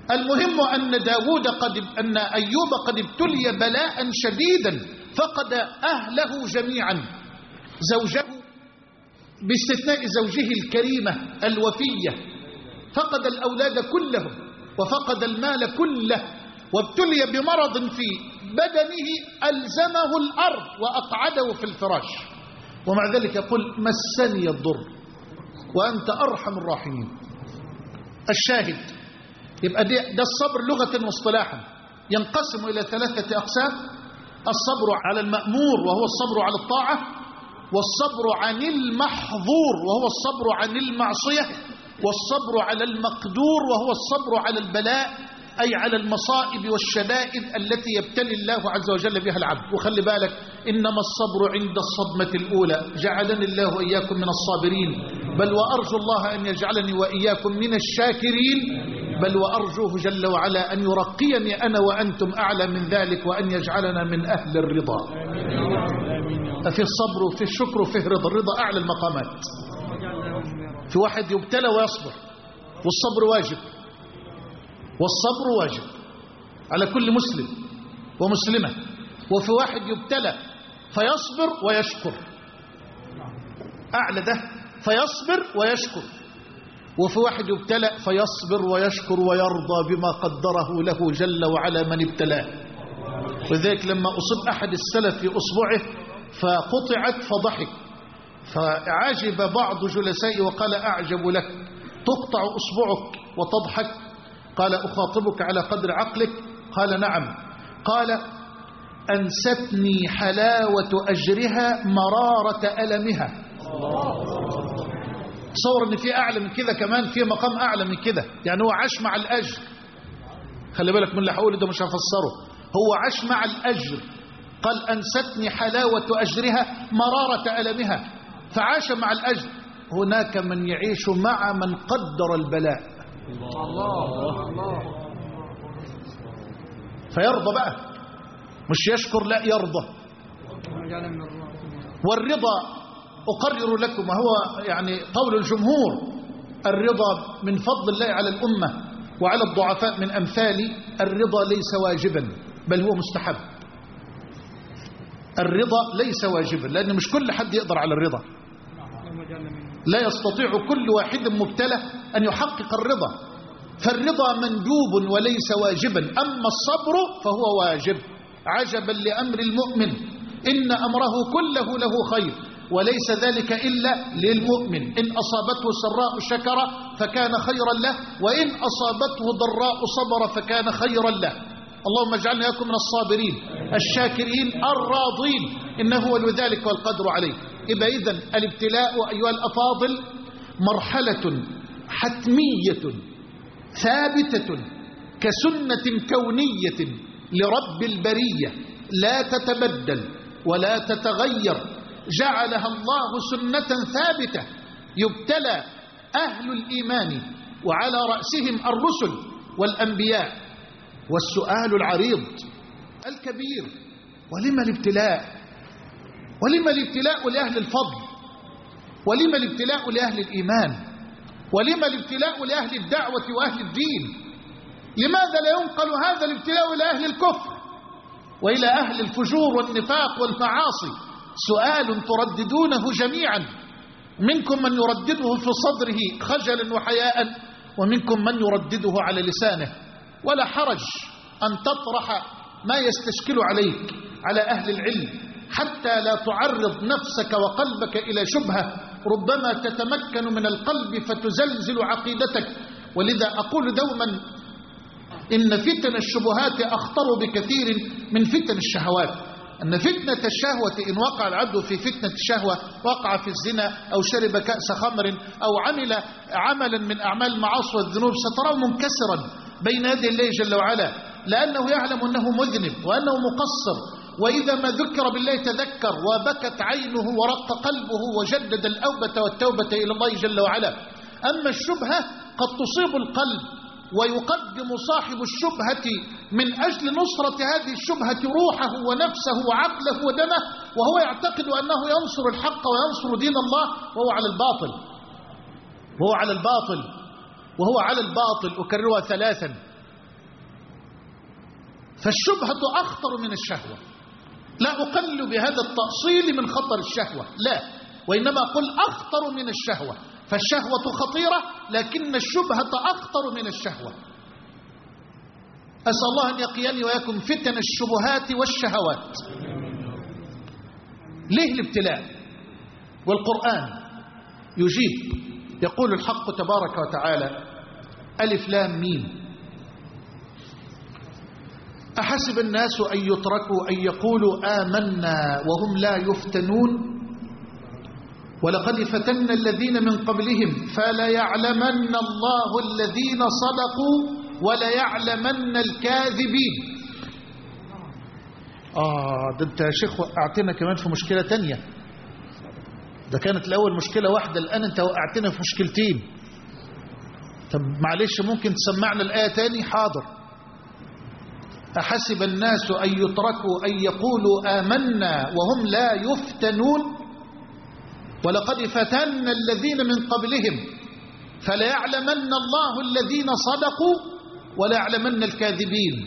المهم أن أيوب قد ابتلي بلاء شديدا، فقد أهله جميعا، زوجه باستثناء زوجه الكريمة الوفية، فقد الأولاد كلهم وفقد المال كله، وابتلي بمرض في بدنه ألزمه الأرض وأقعده في الفراش، ومع ذلك يقول مسني الضر وأنت أرحم الراحمين. الشاهد يبقى ده الصبر لغة واصطلاحا ينقسم إلى 3 أقسام: الصبر على المأمور وهو الصبر على الطاعة، والصبر عن المحظور وهو الصبر عن المعصية، والصبر على المقدور وهو الصبر على البلاء، أي على المصائب والشدائد التي يبتلي الله عز وجل بها العبد. وخلي بالك إنما الصبر عند الصدمة الأولى. جعلني الله وإياكم من الصابرين، بل وأرجو الله أن يجعلني وإياكم من الشاكرين، بل وأرجوه جل وعلا أن يرقيني أنا وأنتم أعلى من ذلك، وأن يجعلنا من أهل الرضا. ففي الصبر وفي الشكر وفي الرضا. الرضا أعلى المقامات. في واحد يبتلى ويصبر، والصبر واجب، والصبر واجب على كل مسلم ومسلمة. وفي واحد يبتلى فيصبر ويشكر، أعلى ده، فيصبر ويشكر. وفي واحد يبتلى فيصبر ويشكر ويرضى بما قدره له جل وعلا من ابتلاه. وذلك لما أصب أحد السلف في أصبعه فقطعت فضحك، فعجب بعض جلسائي وقال أعجب لك، تقطع أصبعك وتضحك؟ قال أخاطبك على قدر عقلك؟ قال نعم. قال أنستني حلاوة أجرها مرارة ألمها. تصور أن في أعلى من كده، كمان في مقام أعلى من كده، يعني هو عاش مع الأجر. خلي بالك من اللي هقوله ده، مش هفسره، هو عاش مع الأجر. قال أنستني حلاوة أجرها مرارة ألمها، فعاش مع الأجر. هناك من يعيش مع من قدر البلاء، فيرضى بقى، مش يشكر، لا يرضى. والرضا أقرر لكم، وهو يعني قول الجمهور، الرضا من فضل الله على الأمة وعلى الضعفاء من أمثالي. الرضا ليس واجبا بل هو مستحب. الرضا ليس واجبا، لأن مش كل حد يقدر على الرضا، لا يستطيع كل واحد مبتلى أن يحقق الرضا. فالرضا مندوب وليس واجبا، أما الصبر فهو واجب. عجبا لأمر المؤمن، إن أمره كله له خير، وليس ذلك إلا للمؤمن. إن أصابته سراء شكر فكان خيرا له، وإن أصابته ضراء صبر فكان خيرا له. اللهم اجعلنا إياكم من الصابرين الشاكرين الراضين، إنه ولي ذلك والقدر عليه. إذن الابتلاء أيها الأفاضل مرحلة حتمية ثابتة كسنة كونية لرب البرية، لا تتبدل ولا تتغير. جعلها الله سنة ثابتة يبتلى أهل الإيمان، وعلى رأسهم الرسل والأنبياء. والسؤال العريض الكبير: ولما الابتلاء؟ ولما الابتلاء لأهل الفضل؟ ولما الابتلاء لأهل الإيمان؟ ولما الابتلاء لأهل الدعوة وأهل الدين؟ لماذا لا ينقل هذا الابتلاء إلى أهل الكفر وإلى أهل الفجور والنفاق والمعاصي؟ سؤال ترددونه جميعا، منكم من يردده في صدره خجلا وحياء، ومنكم من يردده على لسانه. ولا حرج أن تطرح ما يستشكل عليك على أهل العلم، حتى لا تعرض نفسك وقلبك إلى شبهة ربما تتمكن من القلب فتزلزل عقيدتك. ولذا أقول دوما إن فتن الشبهات أخطر بكثير من فتن الشهوات. أن فتنة الشهوة إن وقع العبد في فتنة الشهوة، وقع في الزنا أو شرب كأس خمر أو عمل عملا من أعمال المعاصي والذنوب، ستراه منكسرا بين يدي الله جل وعلا، لأنه يعلم أنه مذنب وأنه مقصر. وإذا ما ذكر بالله تذكر، وبكت عينه ورق قلبه وجدد الأوبة والتوبة إلى الله جل وعلا. أما الشبهة قد تصيب القلب، ويقدم صاحب الشبهة من أجل نصرة هذه الشبهة روحه ونفسه وعقله ودمه، وهو يعتقد أنه ينصر الحق وينصر دين الله، وهو على الباطل. وهو على الباطل. أكررها 3: فالشبهة أخطر من الشهوة. لا أقلل بهذا التأصيل من خطر الشهوة، لا، وإنما أقول أخطر من الشهوة. فالشهوة خطيرة لكن الشبهة أخطر من الشهوة. أسأل الله أن يقيني وياكم فتن الشبهات والشهوات. ليه الابتلاء؟ والقرآن يجيب، يقول الحق تبارك وتعالى: ألف لام ميم، أحسب الناس أن يتركوا أن يقولوا آمنا وهم لا يفتنون ولقد فتنا الذين من قبلهم فليعلمن الله الذين صدقوا وليعلمن الكاذبين. ده انت يا شيخ وقعتنا كمان في مشكلة تانية. ده كانت الأول مشكلة واحدة، الآن انت وقعتنا في مشكلتين. طب معلش ممكن تسمعنا الآية تاني؟ حاضر. أحسب الناس أن يتركوا أن يقولوا آمنا وهم لا يفتنون ولقد فتنا الذين من قبلهم فليعلمن الله الذين صدقوا وليعلمن الكاذبين.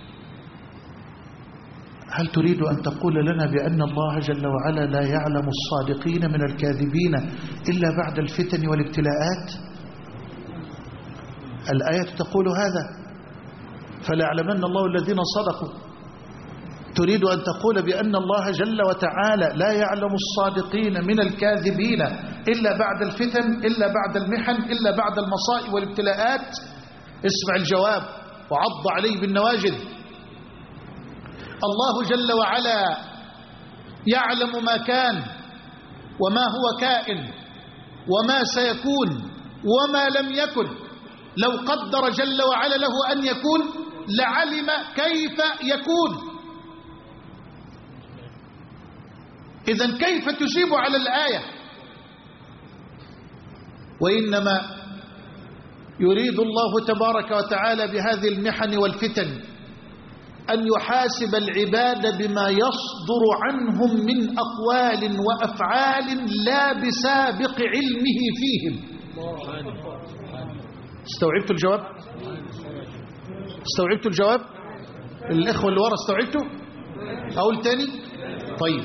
هل تريد أن تقول لنا بأن الله جل وعلا لا يعلم الصادقين من الكاذبين إلا بعد الفتن والابتلاءات؟ الآية تقول هذا، فليعلمن الله الذين صدقوا. تريد أن تقول بأن الله جل وتعالى لا يعلم الصادقين من الكاذبين إلا بعد الفتن، إلا بعد المحن، إلا بعد المصائب والابتلاءات؟ اسمع الجواب وعض عليه بالنواجذ. الله جل وعلا يعلم ما كان وما هو كائن وما سيكون وما لم يكن. لو قدر جل وعلا له أن يكون لعلم كيف يكون. إذن كيف تجيب على الآية؟ وإنما يريد الله تبارك وتعالى بهذه المحن والفتن أن يحاسب العباد بما يصدر عنهم من أقوال وأفعال لا بسابق علمه فيهم. استوعبتوا الجواب؟ استوعبتوا الجواب؟ الإخوة اللي ورا استوعبتوا؟ أقول تاني؟ طيب.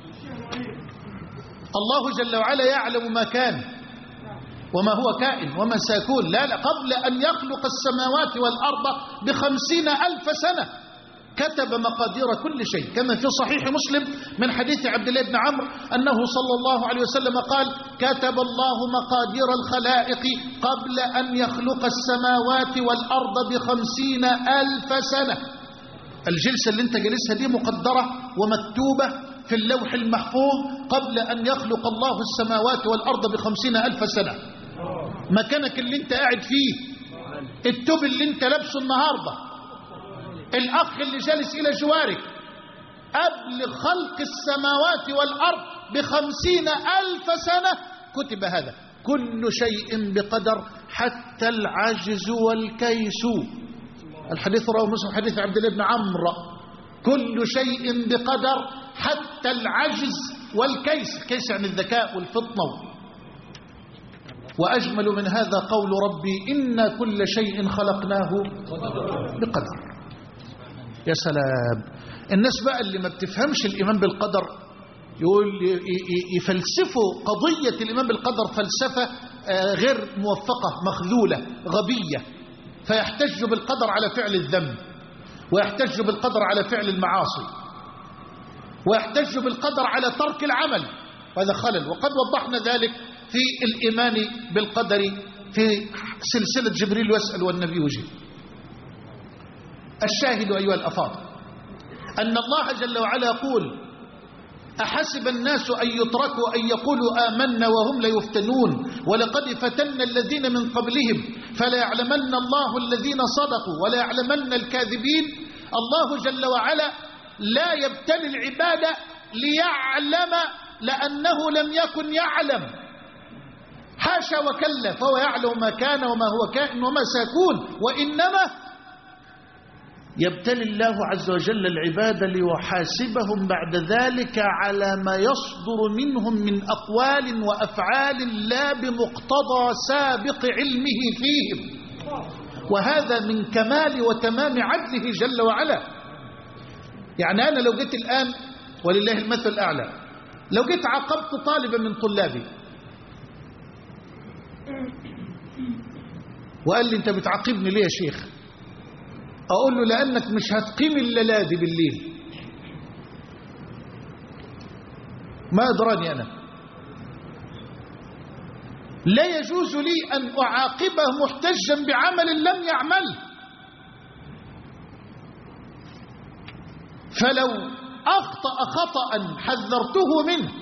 الله جل وعلا يعلم ما كان وما هو كائن وما سيكون. لا قبل أن يخلق السماوات والأرض ب50,000 سنة كتب مقادير كل شيء، كما في صحيح مسلم من حديث عبد الله بن عمرو أنه صلى الله عليه وسلم قال: كتب الله مقادير الخلائق قبل أن يخلق السماوات والأرض ب50,000 سنة. الجلسة اللي انت جلسها دي مقدرة ومكتوبة في اللوح المحفوظ قبل أن يخلق الله السماوات والأرض ب50,000 سنة. مكانك اللي انت قاعد فيه، التوب اللي انت لابسه النهاردة، الأخ اللي جالس إلى جوارك، قبل خلق السماوات والأرض ب50,000 سنة كتب هذا. كل شيء بقدر حتى العجز والكيس. الحديث رواه مسلم حديث عبد الله بن عمرو. كل شيء بقدر حتى العجز والكيس. كيس يعني الذكاء والفطنة. وأجمل من هذا قول ربي: إن كل شيء خلقناه بقدر. يا سلام. الناس بقى اللي ما بتفهمش الإيمان بالقدر يقول يفلسفوا قضية الإيمان بالقدر فلسفة غير موفقة، مخذولة، غبية، فيحتج بالقدر على فعل الذنب، ويحتج بالقدر على فعل المعاصي، ويحتج بالقدر على ترك العمل. وهذا خلل، وقد وضحنا ذلك في الإيمان بالقدر في سلسلة جبريل يسأل والنبي يجيب. الشاهد أيها الأفاضل أن الله جل وعلا يقول: أحسب الناس أن يتركوا أن يقولوا آمنا وهم لا يفتنون ولقد فتنا الذين من قبلهم فليعلمن الله الذين صدقوا وليعلمن الكاذبين. الله جل وعلا لا يبتلي العباد ليعلم لأنه لم يكن يعلم، حاشا وكلا، فهو يعلم ما كان وما هو كائن وما سيكون. وإنما يبتلي الله عز وجل العباد ليحاسبهم بعد ذلك على ما يصدر منهم من أقوال وأفعال لا بمقتضى سابق علمه فيهم. وهذا من كمال وتمام عدله جل وعلا. يعني أنا لو جيت الآن ولله المثل الأعلى، لو جيت عاقبت طالبا من طلابي وقال لي أنت بتعاقبني ليه يا شيخ؟ أقول له لأنك مش هتقيم الليلة دي بالليل. ما أدراني أنا، لا يجوز لي أن أعاقبه محتجا بعمل لم يعمل. فلو أخطأ خطأ حذرته منه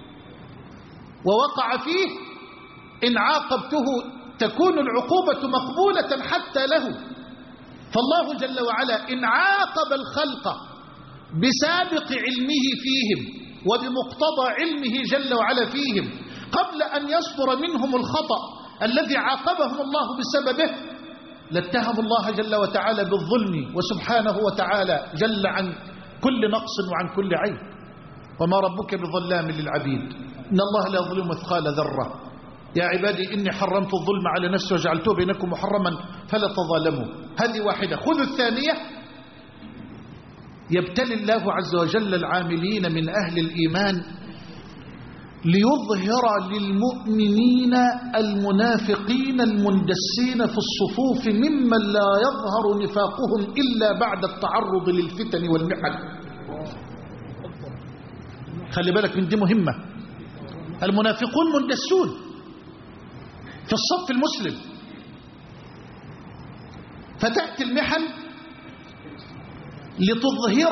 ووقع فيه، إن عاقبته تكون العقوبة مقبولة حتى له. فالله جل وعلا إن عاقب الخلق بسابق علمه فيهم وبمقتضى علمه جل وعلا فيهم قبل أن يصدر منهم الخطأ الذي عاقبهم الله بسببه، لاتهم الله جل وتعالى بالظلم، وسبحانه وتعالى جل عن كل نقص وعن كل عيب. وما ربك بظلام للعبيد، إن الله لا يظلم مثقال ذرة. يا عبادي إني حرمت الظلم على نفسي وجعلته بينكم محرما فلا تظالموا. هذه واحدة. خذوا الثانية. يبتلي الله عز وجل العاملين من أهل الإيمان ليظهر للمؤمنين المنافقين المندسين في الصفوف ممن لا يظهر نفاقهم إلا بعد التعرض للفتن والمحن. خلي بالك من دي مهمة. المنافقون مندسون في الصف المسلم، فتأتي المحن لتظهر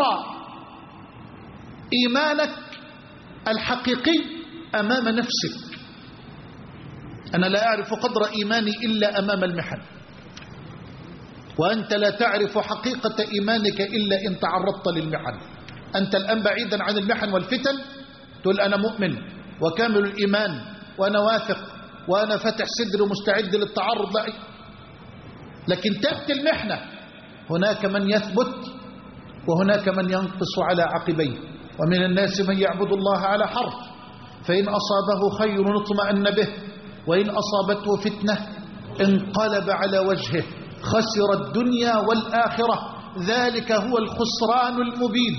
إيمانك الحقيقي أمام نفسك. أنا لا أعرف قدر إيماني إلا أمام المحن، وأنت لا تعرف حقيقة إيمانك إلا إن تعرضت للمحن. أنت الآن بعيدا عن المحن والفتن تقول أنا مؤمن وكامل الإيمان وأنا واثق وأنا فتح صدري ومستعد للتعرض، لا. لكن تأتي المحنة، هناك من يثبت وهناك من ينقص على عقبيه. ومن الناس من يعبد الله على حرف، فإن أصابه خير اطمأن به وإن أصابته فتنة انقلب على وجهه خسر الدنيا والآخرة ذلك هو الخسران المبين.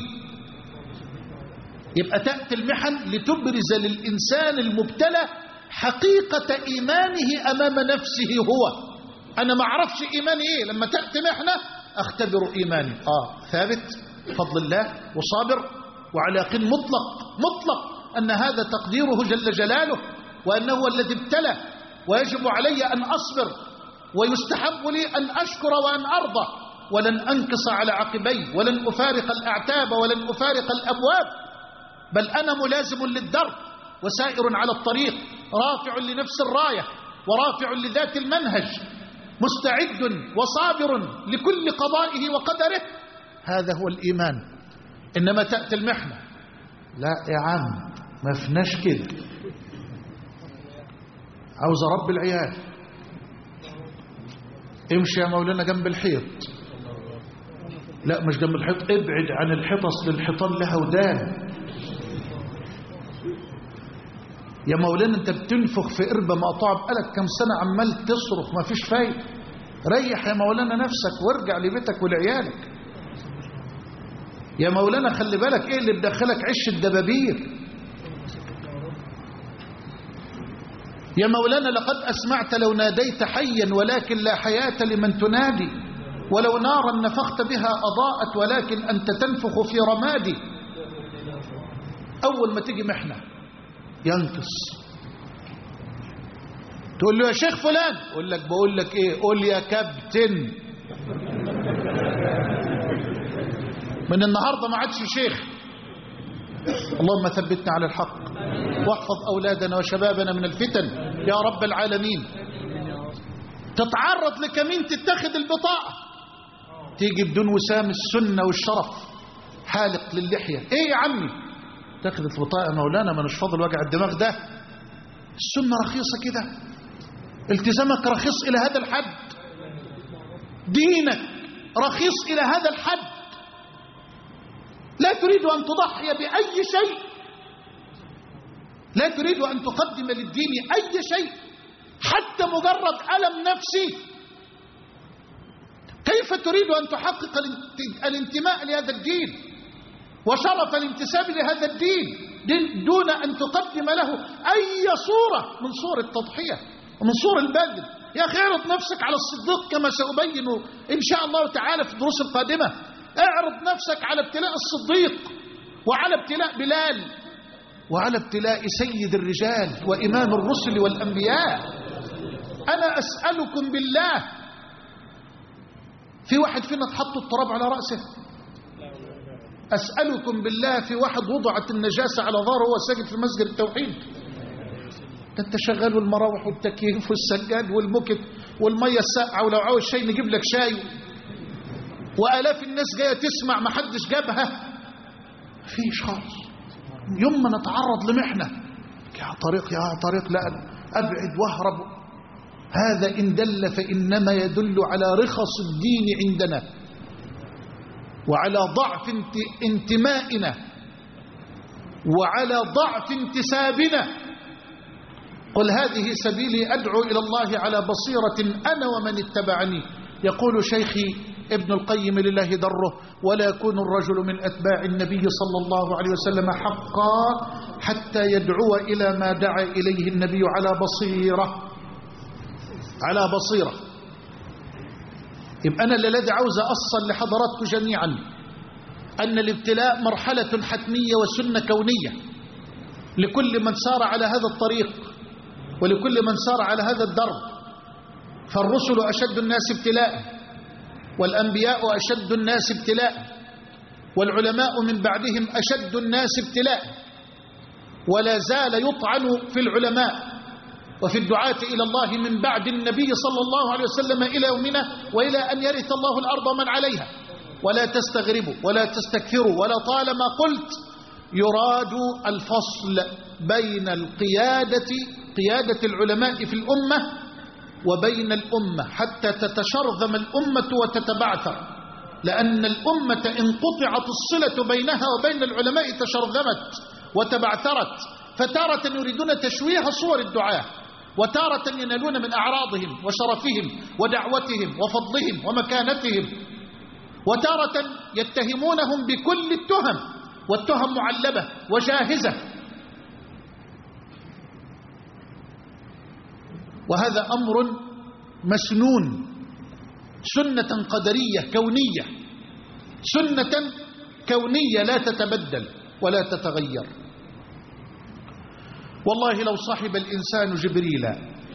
يبقى تأتي المحن لتبرز للإنسان المبتلى حقيقة إيمانه أمام نفسه. هو أنا ما أعرفش إيماني إيه، لما تأتي محنة أختبر إيماني. ثابت بفضل الله وصابر وعلى يقين مطلق أن هذا تقديره جل جلاله، وأنه هو الذي ابتلى، ويجب علي أن أصبر، ويستحب لي أن أشكر وأن أرضى، ولن أنكص على عقبي، ولن أفارق الأعتاب، ولن أفارق الأبواب، بل أنا ملازم للدرب وسائر على الطريق، رافع لنفس الراية ورافع لذات المنهج، مستعد وصابر لكل قضائه وقدره. هذا هو الإيمان. إنما تأتي المحنة، لا يا عم ما فيناش كده، عاوز رب العيال، امشي يا مولانا جنب الحيط. لا مش جنب الحيط، ابعد عن الحيط، اصل الحيطان لها ودان. يا مولانا انت بتنفخ في قربة مقطوعة بقالك كم سنة عمال تصرخ ما فيش فايدة، ريح يا مولانا نفسك وارجع لبيتك ولعيالك. يا مولانا خلي بالك ايه اللي بدخلك عش الدبابير. يا مولانا لقد أسمعت لو ناديت حيا ولكن لا حياة لمن تنادي، ولو نارا نفخت بها أضاءت ولكن أنت تنفخ في رمادي. أول ما تيجي محنة ينقص، تقول له يا شيخ فلان، يقول لك بقول لك ايه، قول يا كابتن. من النهارده ما عادش شيخ. اللهم ثبتنا على الحق واحفظ أولادنا وشبابنا من الفتن يا رب العالمين. تتعرض لكمين تتخذ البطاقة، تيجي بدون وسام السنة والشرف، حالق للحية. ايه يا عمي تاخذ البطاقة مولانا، ما نش فاضل وجع الدماغ ده، السنة رخيصة كده، التزامك رخيص إلى هذا الحد، دينك رخيص إلى هذا الحد، لا تريد أن تضحي بأي شيء، لا تريد أن تقدم للدين أي شيء حتى مجرد ألم نفسي. كيف تريد أن تحقق الانتماء لهذا الدين وشرف الانتساب لهذا الدين دون أن تقدم له أي صورة من صور التضحية ومن صور البذل. يا أخي اعرض نفسك على الصديق كما سأبين إن شاء الله تعالى في الدروس القادمة. اعرض نفسك على ابتلاء الصديق وعلى ابتلاء بلال وعلى ابتلاء سيد الرجال وإمام الرسل والأنبياء. أنا أسألكم بالله، في واحد فينا تحط التراب على رأسه؟ أسألكم بالله، في واحد وضعت النجاسة على ظهره وهو ساجد في مسجد التوحيد؟ انت شغال والمراوح والتكييف والسجاد والبوكت والمية الساقعة، ولو عاوز شيء نجيب لك شاي، وآلاف الناس جاية تسمع ما حدش جابها. فيش خالص. يوم ما نتعرض لمحنة يا طريق لا أبعد واهرب. هذا إن دل فإنما يدل على رخص الدين عندنا وعلى ضعف انتمائنا وعلى ضعف انتسابنا. قل هذه سبيلي أدعو إلى الله على بصيرة أنا ومن اتبعني. يقول شيخي ابن القيم لله دره: ولا يكون الرجل من أتباع النبي صلى الله عليه وسلم حقا حتى يدعو إلى ما دعا إليه النبي على بصيرة. يبقى أنا الذي عاوز أصل لحضراتكم جميعا أن الابتلاء مرحلة حتمية وسنة كونية لكل من سار على هذا الطريق ولكل من سار على هذا الدرب. فالرسل أشد الناس ابتلاء، والأنبياء أشد الناس ابتلاء، والعلماء من بعدهم أشد الناس ابتلاء. ولا زال يطعن في العلماء وفي الدعاة إلى الله من بعد النبي صلى الله عليه وسلم إلى يومنا وإلى أن يرث الله الأرض ومن عليها. ولا تستغربوا ولا تستكثروا، ولا طالما قلت يراد الفصل بين قيادة العلماء في الأمة وبين الأمة حتى تتشرذم الأمة وتتبعثر، لأن الأمة إن قطعت الصلة بينها وبين العلماء تشرذمت وتبعثرت. فتارة يريدون تشويه صور الدعاة، وتارة ينالون من أعراضهم وشرفهم ودعوتهم وفضلهم ومكانتهم، وتارة يتهمونهم بكل التهم، والتهم معلبة وجاهزة. وهذا أمر مسنون، سنة قدرية كونية، سنة كونية لا تتبدل ولا تتغير. والله لو صحب الإنسان جبريلا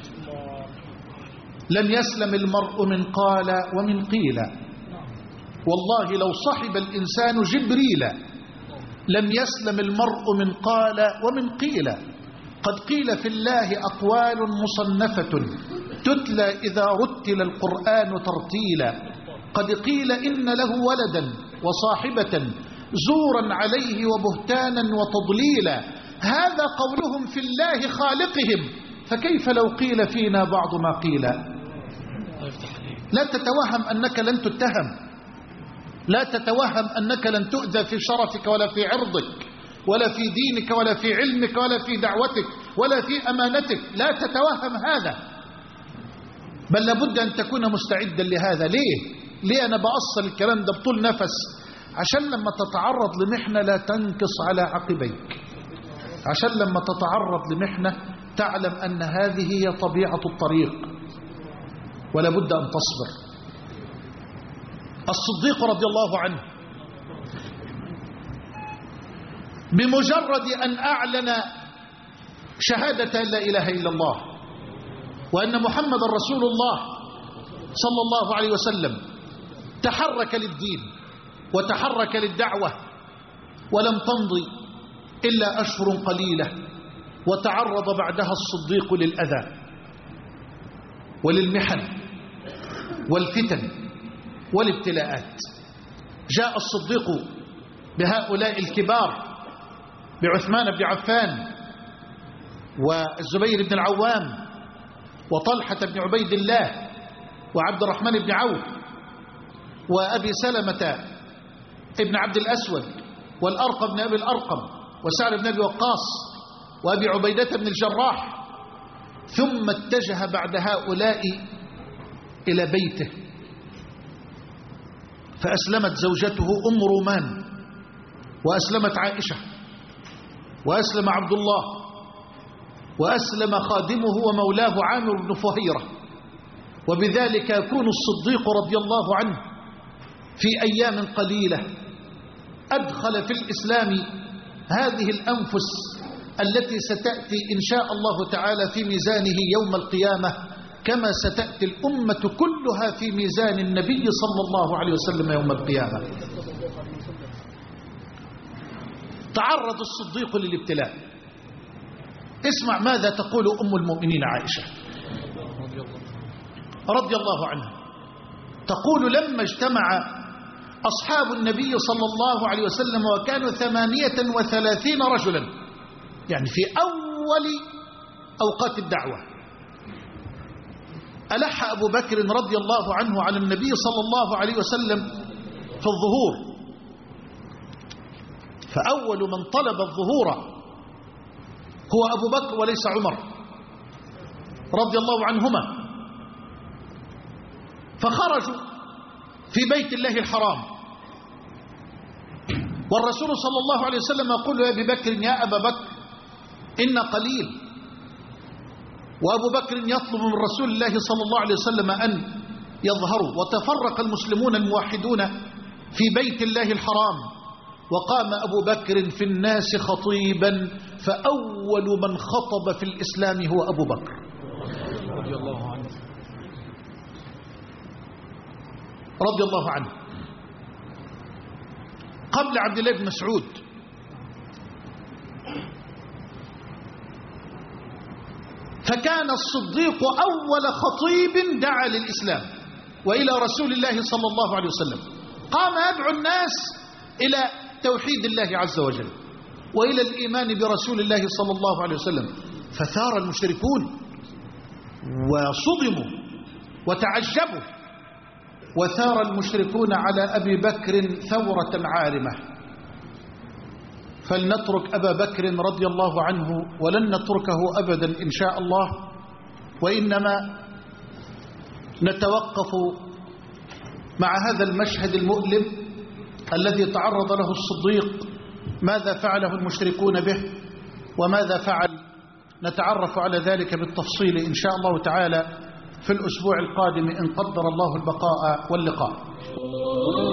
لم يسلم المرء من قال ومن قيل. والله لو صحب الإنسان جبريلا لم يسلم المرء من قال ومن قيل. قد قيل في الله أقوال مصنفة تتلى إذا رتل القرآن ترتيلا. قد قيل إن له ولدا وصاحبة زورا عليه وبهتانا وتضليلا. هذا قولهم في الله خالقهم، فكيف لو قيل فينا بعض ما قيل؟ لا تتوهم أنك لن تتهم، لا تتوهم أنك لن تؤذى في شرفك ولا في عرضك ولا في دينك ولا في علمك ولا في دعوتك ولا في أمانتك. لا تتوهم هذا، بل لابد أن تكون مستعدا لهذا. ليه أنا بأصل الكلام ده بطول نفس؟ عشان لما تتعرض لمحنة لا تنكص على عقبيك، عشان لما تتعرض لمحنة تعلم أن هذه هي طبيعة الطريق ولا بد أن تصبر. الصديق رضي الله عنه بمجرد أن أعلن شهادة لا إله إلا الله وأن محمد رسول الله صلى الله عليه وسلم تحرك للدين وتحرك للدعوة، ولم تمضي إلا أشهر قليلة وتعرض بعدها الصديق للأذى وللمحن والفتن والابتلاءات. جاء الصديق بهؤلاء الكبار، بعثمان بن عفان والزبير بن العوام وطلحة بن عبيد الله وعبد الرحمن بن عوف وأبي سلمة ابن عبد الأسود والأرقم بن أبي الأرقم وسعد بن أبي وقاص وأبي عبيدة بن الجراح. ثم اتجه بعد هؤلاء إلى بيته، فأسلمت زوجته أم رومان وأسلمت عائشة، وأسلم عبد الله، وأسلم خادمه ومولاه عامر بن فهيرة. وبذلك يكون الصديق رضي الله عنه في أيام قليلة أدخل في الإسلام هذه الأنفس التي ستأتي إن شاء الله تعالى في ميزانه يوم القيامة، كما ستأتي الأمة كلها في ميزان النبي صلى الله عليه وسلم يوم القيامة. تعرض الصديق للابتلاء. اسمع ماذا تقول أم المؤمنين عائشة رضي الله عنها. تقول: لما اجتمع أصحاب النبي صلى الله عليه وسلم وكانوا 38 رجلا، يعني في أول أوقات الدعوة، ألح أبو بكر رضي الله عنه على النبي صلى الله عليه وسلم في الظهور، فأول من طلب الظهور هو أبو بكر وليس عمر رضي الله عنهما. فخرجوا في بيت الله الحرام، والرسول صلى الله عليه وسلم يقول يا أبي بكر: يا أبا بكر إن قليل. وأبو بكر يطلب من رسول الله صلى الله عليه وسلم أن يظهروا. وتفرق المسلمون الموحدون في بيت الله الحرام، وقام أبو بكر في الناس خطيبا، فأول من خطب في الإسلام هو أبو بكر رضي الله عنه رضي الله عنه، قبل عبد الله بن مسعود. فكان الصديق أول خطيب دعا للإسلام وإلى رسول الله صلى الله عليه وسلم. قام يدعو الناس إلى توحيد الله عز وجل وإلى الإيمان برسول الله صلى الله عليه وسلم. فثار المشركون وصدموا وتعجبوا، وثار المشركون على أبي بكر ثورة عارمة. فلنترك أبا بكر رضي الله عنه، ولن نتركه أبدا إن شاء الله، وإنما نتوقف مع هذا المشهد المؤلم الذي تعرض له الصديق. ماذا فعله المشركون به وماذا فعل؟ نتعرف على ذلك بالتفصيل إن شاء الله تعالى في الأسبوع القادم إن قدر الله البقاء واللقاء.